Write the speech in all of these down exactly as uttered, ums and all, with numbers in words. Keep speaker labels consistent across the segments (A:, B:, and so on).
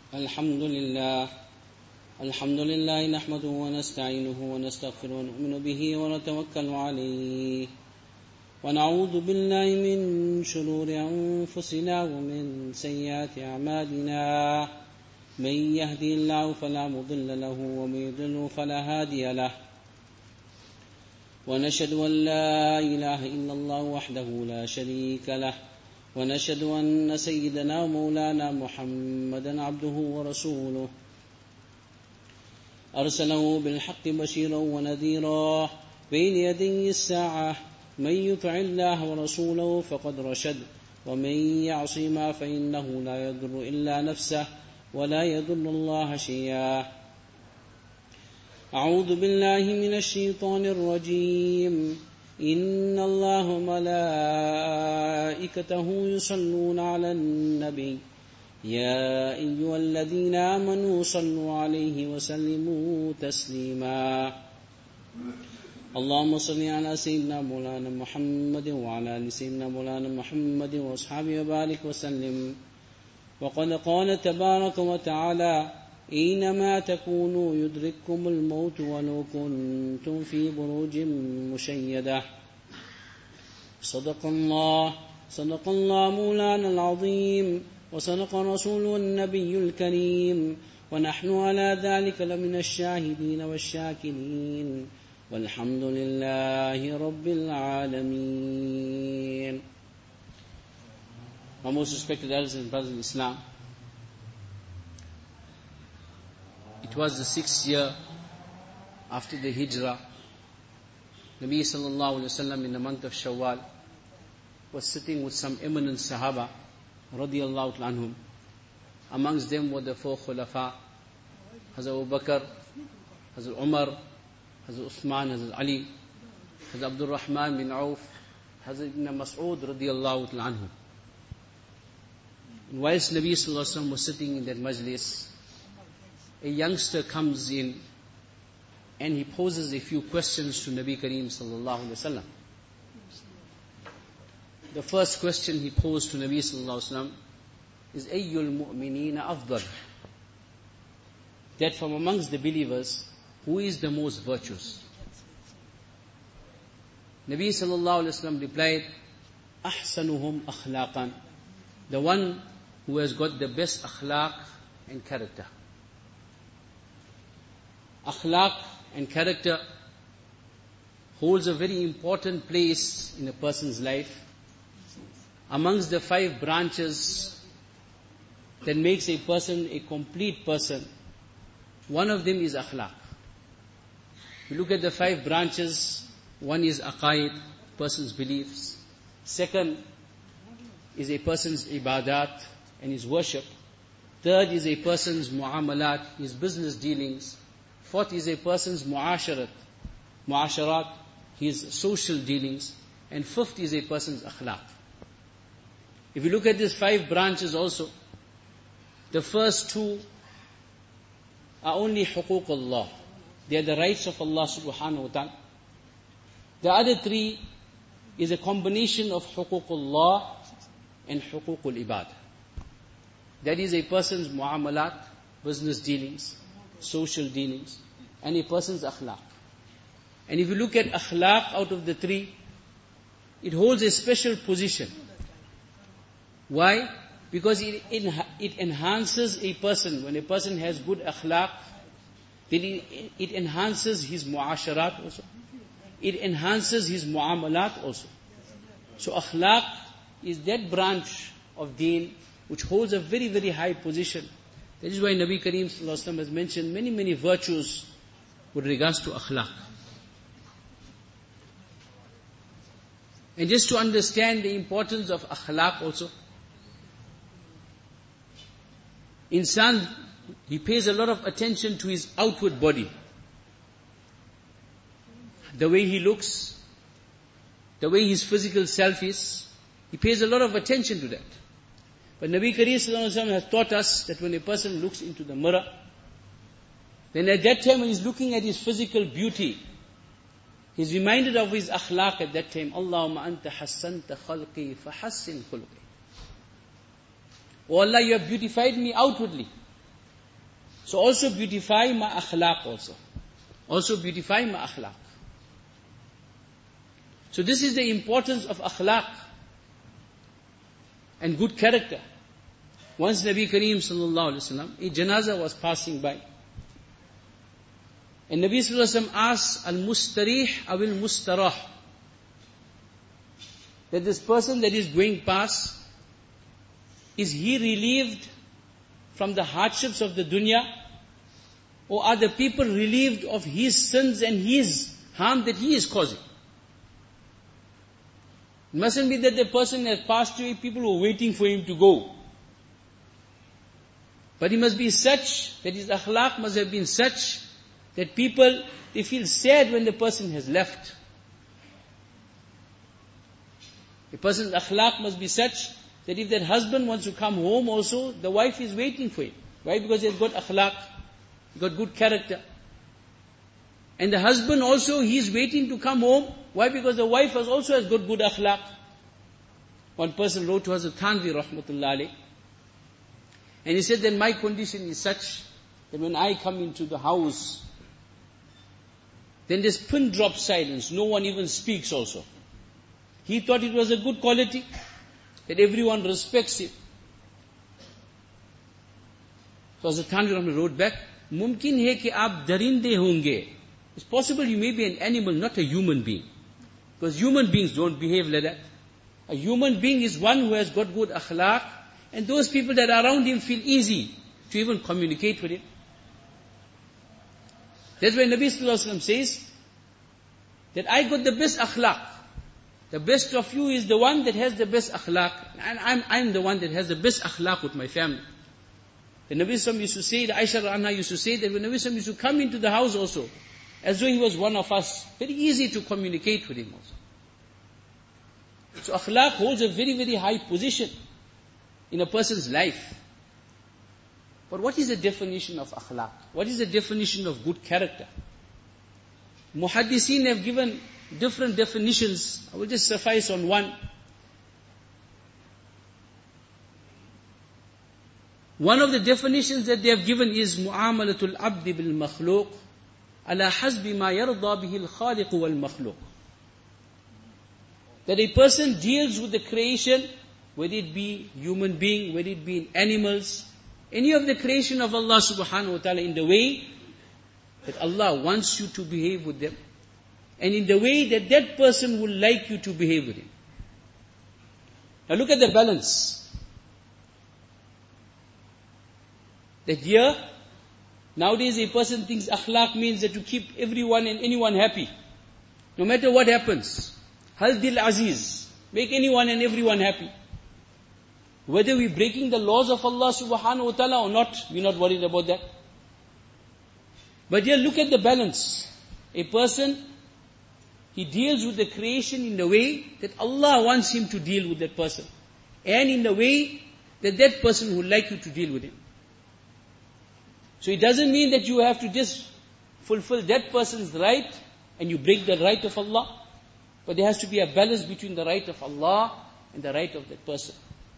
A: الحمد لله الحمد لله نحمده ونستعينه ونستغفره ونؤمن به ونتوكل عليه ونعوذ بالله من شرور أنفسنا ومن سيئات أعمالنا من يهدي الله فلا مضل له ومن يضلل فلا هادي له ونشهد أن لا إله إلا الله وحده لا شريك له ونشهد أن سيدنا ومولانا محمدا عبده ورسوله أرسله بالحق بشيرا ونذيرا بين يدي الساعة من يطع الله ورسوله فقد رشد ومن يعصما فإنه لا يضر إلا نفسه ولا يضر الله شيئا أعوذ بالله من الشيطان الرجيم إن الله وملائكته يصلون على النبي يا أيها الذين آمنوا صلوا عليه وسلموا تسليما اللهم صل على سيدنا مولانا محمد وعلى آل سيدنا مولانا محمد وأصحابه وبارك وسلم وقد قال تبارك وتعالى إنما تكونوا يدرككم الموت ولو كنتم في بروج مشيدة صدق الله صدق الله مولانا العظيم وصدق رسوله النبي الكريم ونحن على ذلك لمن الشاهدين والشاكرين والحمد لله رب العالمين. My most respected elders and brothers in Islam, it was the sixth year after the Hijrah. Nabi sallallahu alayhi wa sallam in the month of Shawwal was sitting with some eminent Sahaba radiyallahu anhum. Amongst them were the four Khulafa, Hazrat Abu Bakr, Hazrat Umar, Hazrat Uthman, Hazrat Ali, Hazrat Abdul Rahman bin Auf, Hazrat Ibn Mas'ud radiyallahu anhum. And whilst Nabi sallallahu alayhi wa sallam was sitting in that majlis, a youngster comes in and he poses a few questions to Nabi Kareem sallallahu alayhi wa sallam. The first question he posed to Nabi sallallahu alayhi wa sallam is Ayyul mu'minina afdal, that from amongst the believers, who is the most virtuous? Nabi sallallahu alayhi wa sallam replied, Ahsanuhum akhlaqan, the one who has got the best akhlaq and character. Akhlaq and character holds a very important place in a person's life. Amongst the five branches that makes a person a complete person, one of them is akhlaq. If you look at the five branches, one is aqaid, person's beliefs. Second is a person's ibadat and his worship. Third is a person's muamalat, his business dealings. Fourth is a person's muasharat, muasharat, his social dealings. And fifth is a person's akhlaq. If you look at these five branches also, the first two are only huquq Allah. They are the rights of Allah subhanahu wa ta'ala. The other three is a combination of huquq Allah and huquq al-ibad. That is a person's muamalat, business dealings, social dealings, and a person's akhlaq. And if you look at akhlaq out of the three, it holds a special position. Why? Because it, it enhances a person. When a person has good akhlaq, then it, it enhances his muasharat also. It enhances his muamalat also. So akhlaq is that branch of deen which holds a very, very high position. That is why Nabi Kareem sallallahu alaihi wasallam has mentioned many, many virtues with regards to akhlaq. And just to understand the importance of akhlaq also, insan, he pays a lot of attention to his outward body. The way he looks, the way his physical self is, he pays a lot of attention to that. But Nabi Kareem sallallahu alaihi wasallam has taught us that when a person looks into the mirror, then at that time when he's looking at his physical beauty, he's reminded of his akhlaq at that time. Allahumma anta hassanta khalqi fahassin khulqi. Oh Allah, you have beautified me outwardly. So also beautify my akhlaq also. Also beautify my akhlaq. So this is the importance of akhlaq and good character. Once Nabi Kareem sallallahu alaihi wasallam, a janazah was passing by. And Nabi sallallahu alaihi wasallam asked, al-mustarih awil mustarah, that this person that is going past, is he relieved from the hardships of the dunya, or are the people relieved of his sins and his harm that he is causing? It mustn't be that the person has passed away, people were waiting for him to go. But he must be such, that his akhlaq must have been such, that people, they feel sad when the person has left. A person's akhlaq must be such, that if that husband wants to come home also, the wife is waiting for him. Why? Because he has got akhlaq, he got good character. And the husband also, he is waiting to come home. Why? Because the wife has also has got good akhlaq. One person wrote to Hazrat Thanvi rahmatullah alayh, and he said that my condition is such, that when I come into the house, then there's pin drop silence, no one even speaks also. He thought it was a good quality, that everyone respects him. So Hazrat Thanvi rahmatullah wrote back, Mumkin hai ki aap darinde honge. It's possible you may be an animal, not a human being. Because human beings don't behave like that. A human being is one who has got good akhlaq, and those people that are around him feel easy to even communicate with him. That's why Nabi sallallahu alaihi wasallam says that I got the best akhlaq. The best of you is the one that has the best akhlaq, and I'm, I'm the one that has the best akhlaq with my family. The Nabi sallallahu alaihi wasallam used to say, the Aisha Anha used to say that when Nabi sallallahu alaihi wasallam used to come into the house also, as though he was one of us, very easy to communicate with him also. So akhlaq holds a very, very high position in a person's life. But what is the definition of akhlaq? What is the definition of good character? Muhaddiseen have given different definitions. I will just suffice on one. One of the definitions that they have given is mu'amalatul abdi bil makhluq ala hasbi ma yarda bihi al-khaliq wal makhluq. That a person deals with the creation, whether it be human being, whether it be in animals, any of the creation of Allah subhanahu wa ta'ala, in the way that Allah wants you to behave with them, and in the way that that person would like you to behave with him. Now look at the balance. That here, nowadays a person thinks akhlaq means that to keep everyone and anyone happy. No matter what happens. Hal dil aziz. Make anyone and everyone happy. Whether we're breaking the laws of Allah subhanahu wa ta'ala or not, we're not worried about that. But here look at the balance. A person, he deals with the creation in the way that Allah wants him to deal with that person. And in the way that that person would like you to deal with him. So it doesn't mean that you have to just fulfill that person's right and you break the right of Allah. But there has to be a balance between the right of Allah and the right of that person.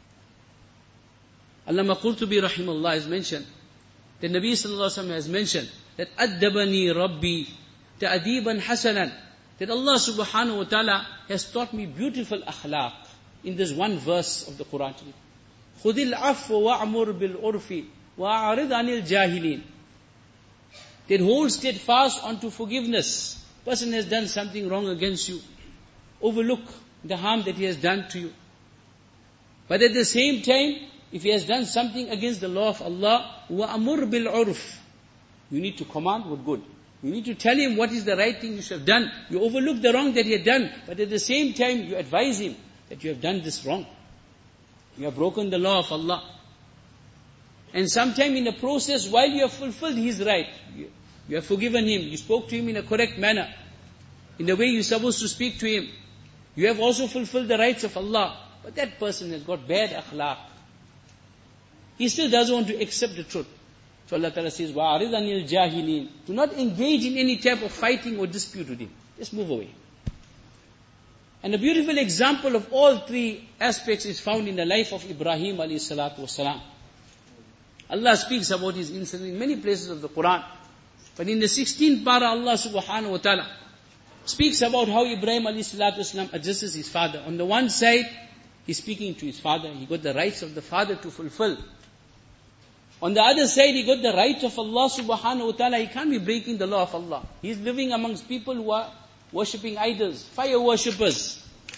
A: Allama Qurtubi rahimahullah has mentioned, the Nabi sallallahu alaihi wasallam has mentioned that Addabani Rabbi ta'adiban hasanan, that Allah subhanahu wa ta'ala has taught me beautiful akhlaq in this one verse of the Quran. Khudil afwa wa'amur bil urfi wa'arid anil jahilin. That hold steadfast onto forgiveness. Person has done something wrong against you. Overlook the harm that he has done to you. But at the same time, if he has done something against the law of Allah, وَأَمُرْ بِالْعُرْفِ, you need to command with good. You need to tell him what is the right thing you should have done. You overlook the wrong that he had done, but at the same time, you advise him that you have done this wrong. You have broken the law of Allah. And sometime in the process, while you have fulfilled his right, you, you have forgiven him, you spoke to him in a correct manner, in the way you're supposed to speak to him, you have also fulfilled the rights of Allah. But that person has got bad akhlaq. He still doesn't want to accept the truth. So Allah Ta'ala says, وَعَرِضَ عَنِ الْجَاهِلِينَ. Do not engage in any type of fighting or dispute with him. Just move away. And a beautiful example of all three aspects is found in the life of Ibrahim alayhi salatu wasalam. Allah speaks about his incident in many places of the Quran. But in the sixteenth para, Allah subhanahu wa ta'ala speaks about how Ibrahim alayhi salatu wasalam addresses his father. On the one side, he's speaking to his father. He got the rights of the father to fulfill. On the other side, he got the right of Allah subhanahu wa ta'ala. He can't be breaking the law of Allah. He's living amongst people who are worshipping idols, fire worshippers.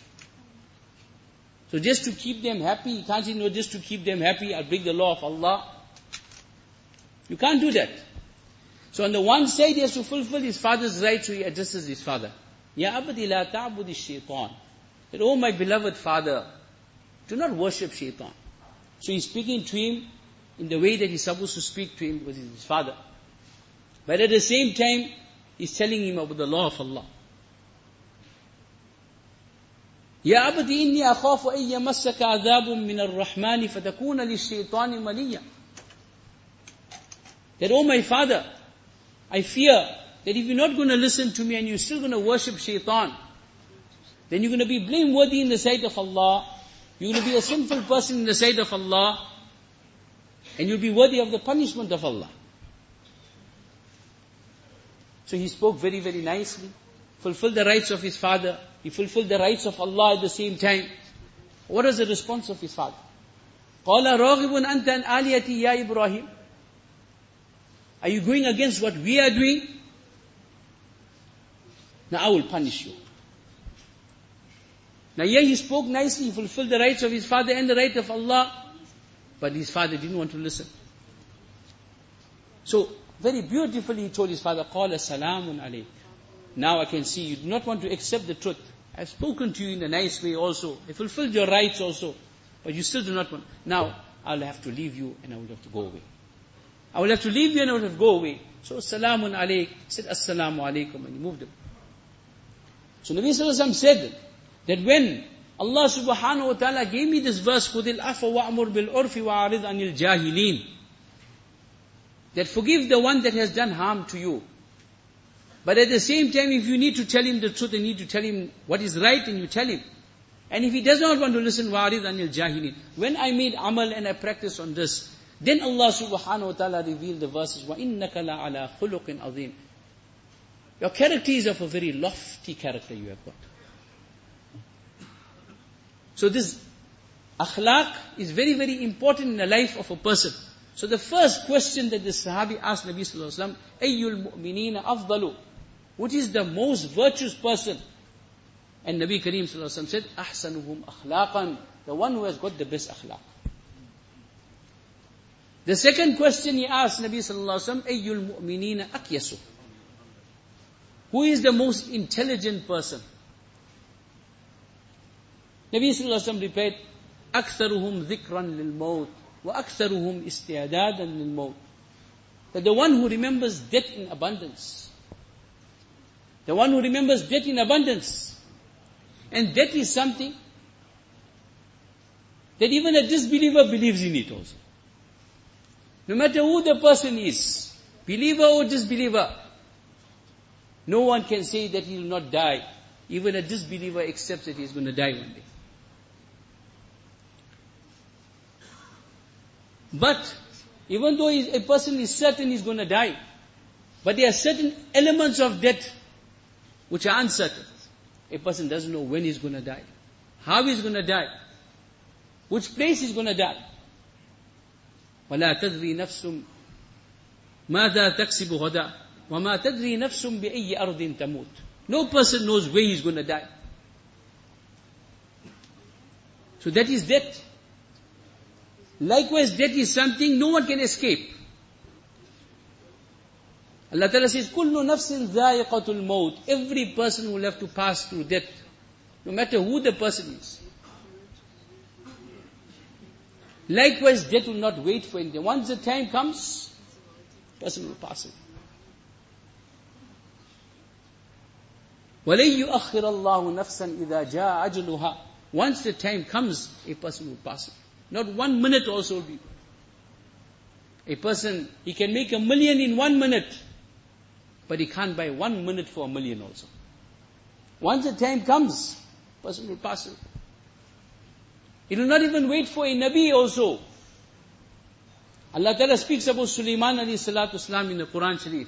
A: So just to keep them happy, he can't say, no, just to keep them happy, I'll break the law of Allah. You can't do that. So on the one side, he has to fulfill his father's right, so he addresses his father. Ya abdi la ta'budi shaitan. That, oh my beloved father, do not worship shaitan. So he's speaking to him in the way that he's supposed to speak to him, because he's his father. But at the same time, he's telling him about the law of Allah. Ya abdi inni akhafu an yamassaka adhabun min ar-rahmani fatakuna lish-shaytani maliya. That, oh my father, I fear that if you're not going to listen to me and you're still going to worship shaitan, then you're going to be blameworthy in the sight of Allah, you're going to be a sinful person in the sight of Allah, and you'll be worthy of the punishment of Allah. So he spoke very, very nicely, fulfilled the rights of his father, he fulfilled the rights of Allah at the same time. What was the response of his father? قَالَ رَاغِبٌ أَنْتَ أَنْ آلِيَتِي يَا إِبْرَاهِيمُ. Are you going against what we are doing? Now I will punish you. Now here he spoke nicely, he fulfilled the rights of his father and the right of Allah, but his father didn't want to listen. So, very beautifully he told his father, قَالَ سَلَامٌ عَلَيْكَ. Now I can see you do not want to accept the truth. I've spoken to you in a nice way also. I fulfilled your rights also, but you still do not want. Now, I'll have to leave you and I will have to go away. I will have to leave you and I will have to go away. So, Salamun alayk, said, Assalamu alaykum, and he moved him. So, Nabi Sallallahu Alaihi Wasallam said that when Allah subhanahu wa ta'ala gave me this verse, خُذِ الْعَفْوَ وَأْمُرْ بِالْعُرْفِ وَعَرِضْ عَنِ الْجَاهِلِينَ, that forgive the one that has done harm to you. But at the same time, if you need to tell him the truth, you need to tell him what is right, and you tell him. And if he does not want to listen, وَعَرِضْ عَنِ الْجَاهِلِينَ. When I made amal and I practiced on this, then Allah subhanahu wa ta'ala revealed the verses, وَإِنَّكَ لَعَلَىٰ خُلُقٍ عَظِيمٍ. Your character is of a very lofty character you have got. So this akhlaq is very, very important in the life of a person. So the first question that the Sahabi asked Nabi Sallallahu Alaihi Wasallam, أَيُّ الْمُؤْمِنِينَ أَفْضَلُ, which is the most virtuous person? And Nabi Kareem Sallallahu Alaihi Wasallam said, أَحْسَنُهُمْ أَخْلَاقًا, the one who has got the best akhlaq. The second question he asked Nabi Sallallahu Alaihi Wasallam, أَيُّ الْمُؤْمِنِينَ أَكْيَسُ, who is the most intelligent person? Nabi Sallallahu Alaihi Wasallam replied, أَكْثَرُهُمْ ذِكْرًا لِلْمَوْتِ وَأَكْثَرُهُمْ إِسْتِعْدَادًا لِلْمَوْتِ. That the one who remembers death in abundance, the one who remembers death in abundance, and death is something that even a disbeliever believes in it also. No matter who the person is, believer or disbeliever, no one can say that he will not die. Even a disbeliever accepts that he is going to die one day. But, even though a person is certain he's going to die, but there are certain elements of death which are uncertain. A person doesn't know when he's going to die, how he's going to die, which place he's going to die. وَلَا تَدْرِي نَفْسٌ مَاذَا تَكْسِبُ غَدًا وَمَا تَدْرِي نَفْسٌ بِأَيِّ أَرْضٍ تَمُوتُ. No person knows where he's going to die. So that is death. Likewise, death is something no one can escape. Allah Ta'ala says, كُلُّ نَفْسٍ ذَائِقَةُ الْمَوْتِ. Every person will have to pass through death, no matter who the person is. Likewise, death will not wait for anything. Once the time comes, the person will pass it. وَلَن يُؤَخِّرَ اللَّهُ نَفْسًا إِذَا جَاءَ أَجْلُهَا. Once the time comes, a person will pass it. Not one minute also will be. A person, he can make a million in one minute, but he can't buy one minute for a million also. Once the time comes, a person will pass it. He will not even wait for a Nabi also. Allah Ta'ala speaks about Sulaiman alayhi salatu wasalam in the Quran Sharif.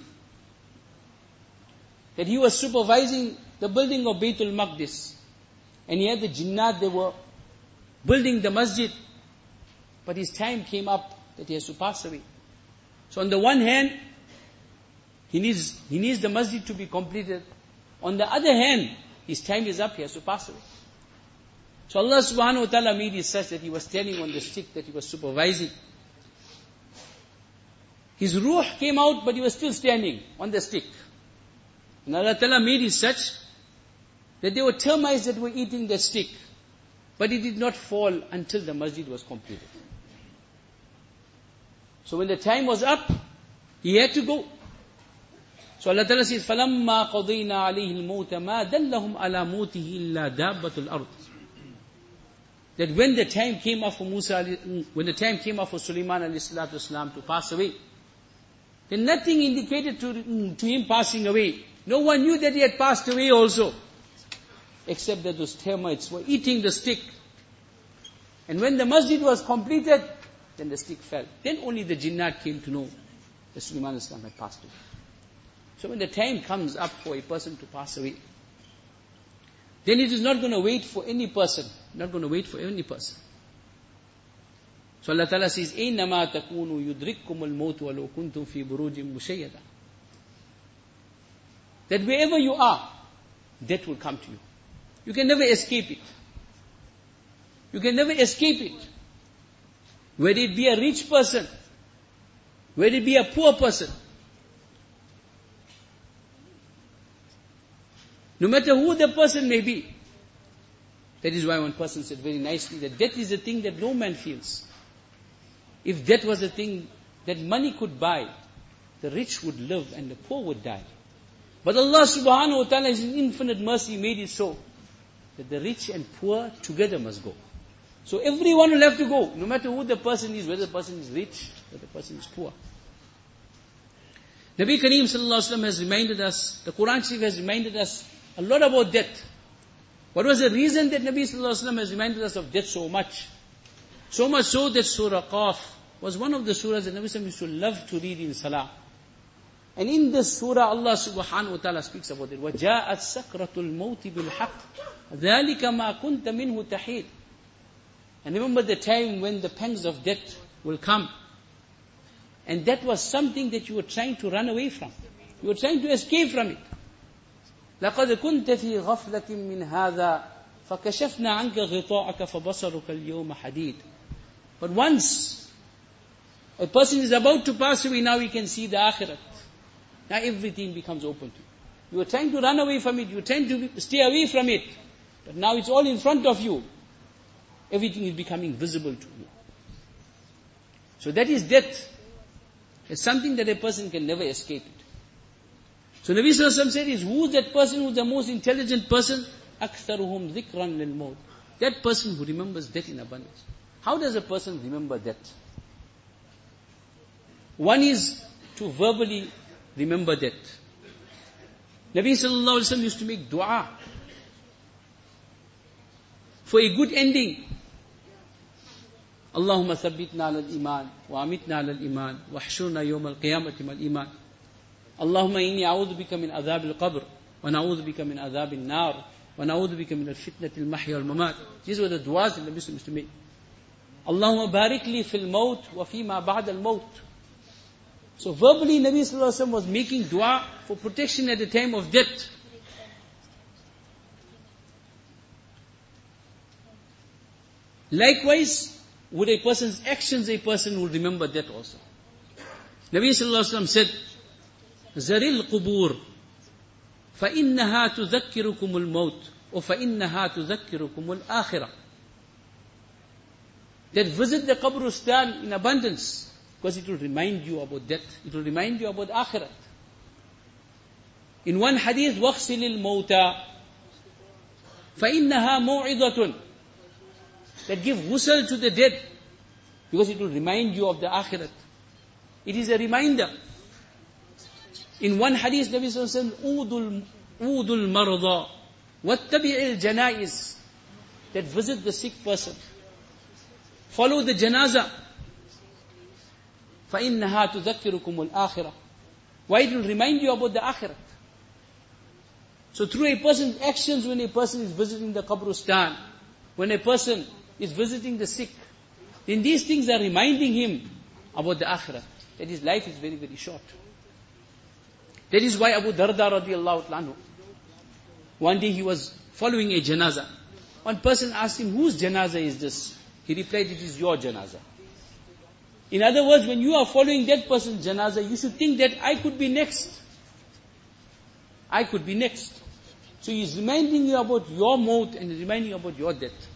A: That he was supervising the building of Baytul Maqdis. And he had the jinnat, they were building the masjid. But his time came up that he has to pass away. So on the one hand, he needs, he needs the masjid to be completed. On the other hand, his time is up, he has to pass away. So Allah subhanahu wa ta'ala made it such that he was standing on the stick that he was supervising. His ruh came out, but he was still standing on the stick. And Allah Ta'ala made it such that there were termites that were eating the stick. But it did not fall until the masjid was completed. So when the time was up, he had to go. So Allah Ta'ala says, فَلَمَّا قَضَيْنَا عَلَيْهِ الْمَوْتَ مَا دَلَّهُمْ عَلَى مَوْتِهِ إِلَّا دَابَّةُ الْأَرْضِ. That when the time came up for Musa, when the time came up for Sulaiman alayhi salatu wasalam to pass away, then nothing indicated to, to him passing away. No one knew that he had passed away also. Except that those termites were eating the stick. And when the masjid was completed, then the stick fell. Then only the jinnat came to know that Sulaiman alayhi salam had passed away. So when the time comes up for a person to pass away, then it is not going to wait for any person. Not going to wait for any person. So Allah Ta'ala says, أَيْنَمَا تَكُونُوا يُدْرِككُمُ الْمَوْتُ وَلَوْ كُنْتُمْ فِي بُرُوجٍ مُشَيَّدَةٍ. That wherever you are, death will come to you. You can never escape it. You can never escape it. Whether it be a rich person, whether it be a poor person, no matter who the person may be. That is why one person said very nicely that death is a thing that no man feels. If death was a thing that money could buy, the rich would live and the poor would die. But Allah subhanahu wa ta'ala is in infinite mercy made it so that the rich and poor together must go. So everyone will have to go, no matter who the person is, whether the person is rich, whether the person is poor. Nabi Kareem sallallahu alaihi wasallam has reminded us, the Quran Sharif has reminded us a lot about death. What was the reason that Nabi sallallahu alaihi wasallam has reminded us of death so much? So much so that Surah Qaf was one of the surahs that Nabi sallallahu alaihi wasallam used to love to read in Salah. And in this surah, Allah subhanahu wa ta'ala speaks about it. وَجَاءَتْ سَكْرَةُ الْمَوْتِ بِالْحَقِّ ذَلِكَ مَا كُنْتَ مِنْهُ تَحِيدٌ. And remember the time when the pangs of death will come. And that was something that you were trying to run away from. You were trying to escape from it. لَقَدْ كُنْتَ فِي غَفْلَةٍ مِّنْ هَذَا فَكَشَفْنَا عَنْكَ غِطَاءَكَ فَبَصَرُكَ الْيَوْمَ حَدِيدٌ. But once a person is about to pass away, now he can see the akhirat. Now everything becomes open to you. You were trying to run away from it, you were trying to stay away from it. But now it's all in front of you. Everything is becoming visible to you. So that is death. It's something that a person can never escape it. So Nabi Sallallahu Alaihi Wasallam said, is who's that person who's the most intelligent person? أَكْثَرُهُمْ ذِكْرًا لِلْمَوْتِ. That person who remembers death in abundance. How does a person remember death? One is to verbally remember death. Nabi Sallallahu Alaihi Wasallam used to make dua for a good ending. اللهم ثبتنا على الإيمان وأمتنا على الإيمان واحشرنا يوم القيامة مع الإيمان اللهم إني أعوذ بك من عذاب القبر ونعوذ بك من عذاب النار ونعوذ بك من الفتنة المحيا والممات. These were the duas that the Muslims used to make. اللهم بارك لي في الموت وفيما بعد الموت. So verbally Nabi Sallallahu Alaihi Wasallam was making dua for protection at the time of death. Likewise, with a person's actions, a person will remember that also. Nabi Sallallahu Alaihi Wasallam said, زَرِ الْقُبُورِ فَإِنَّهَا تُذَكِّرُكُمُ الْمَوْتِ وَفَإِنَّهَا تُذَكِّرُكُمُ الْآخِرَةِ. That visit the Qabristan in abundance, because it will remind you about death. It will remind you about Akhirat. In one hadith, وَغْسِلِ الْمَوْتَى فَإِنَّهَا مَوْعِظَةٌ. That give ghusl to the dead, because it will remind you of the Akhirat. It is a reminder. In one hadith, Nabi Sallallahu Alaihi Wasallam, أُودُ الْمَرْضَى وَاتَّبِعِ الْجَنَائِزِ. That visit the sick person. Follow the janazah. فَإِنَّهَا تُذَكِّرُكُمُ الْآخِرَةِ. Why it will remind you about the akhirat. So through a person's actions, when a person is visiting the Qabristan, when a person is visiting the sick, then these things are reminding him about the akhirat, that his life is very, very short. That is why Abu Darda radiallahu anhu, one day he was following a janazah. One person asked him, whose janazah is this? He replied, it is your janazah. In other words, when you are following that person's janazah, you should think that I could be next. I could be next. So he is reminding you about your maut and reminding you about your death.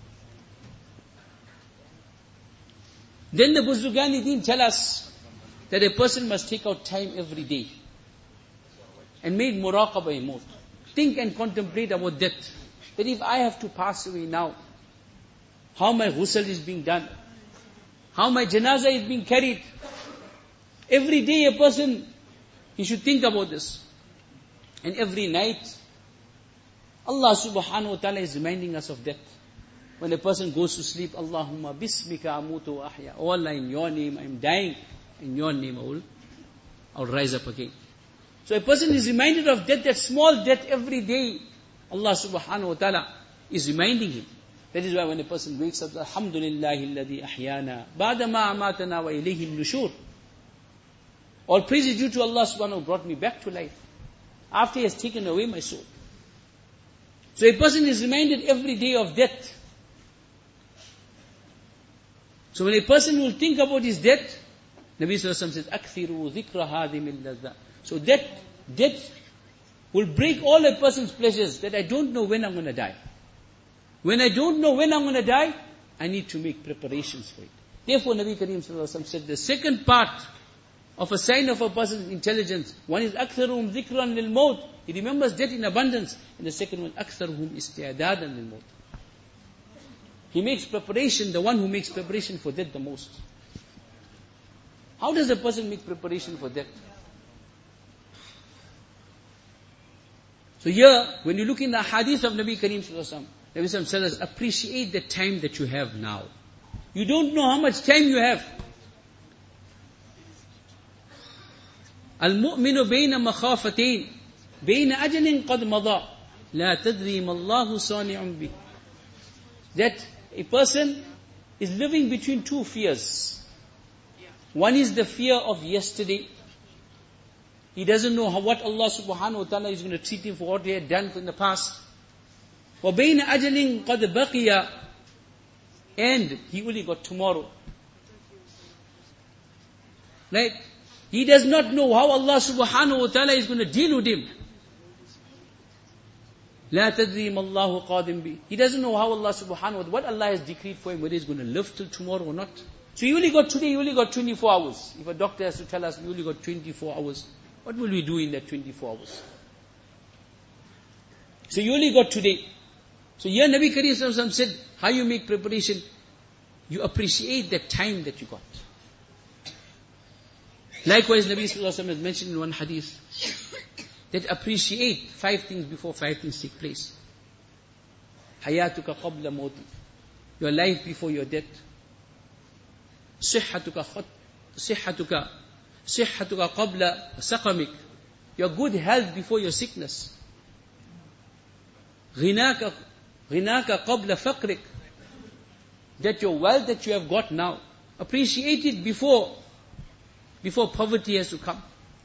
A: Then the Buzrugani Deen tell us that a person must take out time every day and make muraqabah maut. Think and contemplate about death. That if I have to pass away now, how my ghusl is being done, how my janazah is being carried. Every day a person, he should think about this. And every night, Allah subhanahu wa ta'ala is reminding us of death. When a person goes to sleep, Allahumma bismika amutu wa ahya. Oh Allah, in your name I am dying. In your name I will, I will rise up again. So a person is reminded of death, that small death every day. Allah subhanahu wa ta'ala is reminding him. That is why when a person wakes up, Alhamdulillahi alladhi ahyana, ba'da ma amatana wa ilayhi nushur. All praise is due to Allah subhanahu wa ta'ala who brought me back to life, after He has taken away my soul. So a person is reminded every day of death. So when a person will think about his death, Nabi sallallahu alaihi wasallam says, "Akthiru dhikra hadhimil ladha." So that death will break all a person's pleasures, that I don't know when I'm going to die. When I don't know when I'm going to die, I need to make preparations for it. Therefore, Nabi Kareem sallallahu alaihi wasallam said, the second part of a sign of a person's intelligence, one is أَكْثَرُهُمْ ذِكْرًا لِلْمَوْتِ. He remembers death in abundance. And the second one, أَكْثَرُهُمْ إِسْتِعْدَادًا لِلْمَوْتِ. He makes preparation, the one who makes preparation for death the most. How does a person make preparation for death? So here, when you look in the hadith of Nabi Kareem sallallahu alaihi wasallam, Nabi sallallahu alaihi wasallam says, appreciate the time that you have now. You don't know how much time you have. المؤمن بين مخافتين بين أجل قد مضى لا تدري ما الله صانع به. That a person is living between two fears. One is the fear of yesterday. He doesn't know how, what Allah subhanahu wa ta'ala is going to treat him for what he had done in the past. وَبَيْنَ أَجَلٍ قَدْ بَقِيَ. And he only got tomorrow. Right? He does not know how Allah subhanahu wa ta'ala is going to deal with him. لَا تَدْرِي مَا اللَّهُ قَادِمْ بِهِ. He doesn't know how Allah subhanahu wa ta'ala, what Allah has decreed for him, whether he's going to live till tomorrow or not. So you only got today, you only got twenty-four hours. If a doctor has to tell us, we only got twenty-four hours, what will we do in that twenty-four hours? So you only got today. So here Nabi Kareem sallallahu alaihi wasallam said, how you make preparation? You appreciate the time that you got. Likewise, Nabi sallallahu alaihi wasallam has mentioned in one hadith, that appreciate five things before five things take place. Hayatuka qabla mawti. Your life before your death. Sihhatuka khat, sihhatuka, sihhatuka qabla saqamik. Your good health before your sickness. Ghinaka, ghinaka qabla faqrik. That your wealth that you have got now, appreciate it before, before poverty has to come.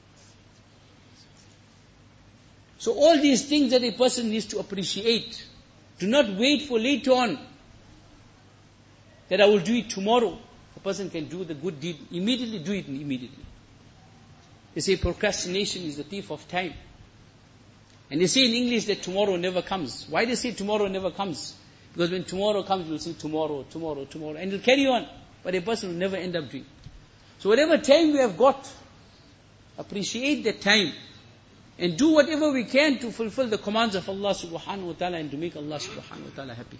A: So all these things that a person needs to appreciate. Do not wait for later on, that I will do it tomorrow. A person can do the good deed, immediately do it immediately. They say procrastination is the thief of time. And they say in English that tomorrow never comes. Why they say tomorrow never comes? Because when tomorrow comes, we'll say tomorrow, tomorrow, tomorrow. And it'll carry on. But a person will never end up doing. So whatever time we have got, appreciate that time. And do whatever we can to fulfill the commands of Allah subhanahu wa ta'ala and to make Allah subhanahu wa ta'ala happy.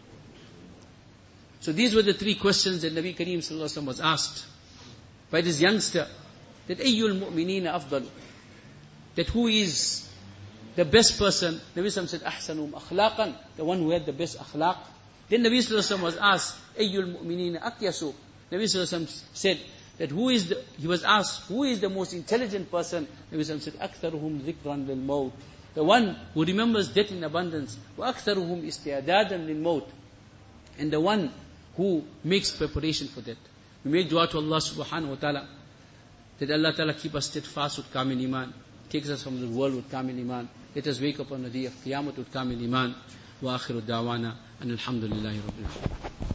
A: So these were the three questions that Nabi Kareem sallallahu alaihi wasallam was asked by this youngster. That ayyul mu'minina afdal. That who is the best person? Nabi sallallahu alaihi wasallam said, ahsanum akhlaqan. The one who had the best akhlaq. Then Nabi sallallahu alaihi wasallam was asked, ayyul mu'minina aqyasu. Nabi sallallahu alaihi wasallam said, that who is the, he was asked, who is the most intelligent person? Nabi Sallallahu said, أَكْثَرُهُمْ ذِكْرًا لِلْمَوْتِ, the one who remembers death in abundance. وَأَكْثَرُهُمْ إِسْتِعْدَادًا لِلْمَوْتِ, and the one who makes preparation for death. We make dua to Allah subhanahu wa ta'ala, that Allah ta'ala keep us steadfast with kamil iman, takes us from the world with kamil iman, let us wake up on the day of Qiyamah with kamil iman. Wa akhiru da'wana and alhamdulillahi rabbil alamin.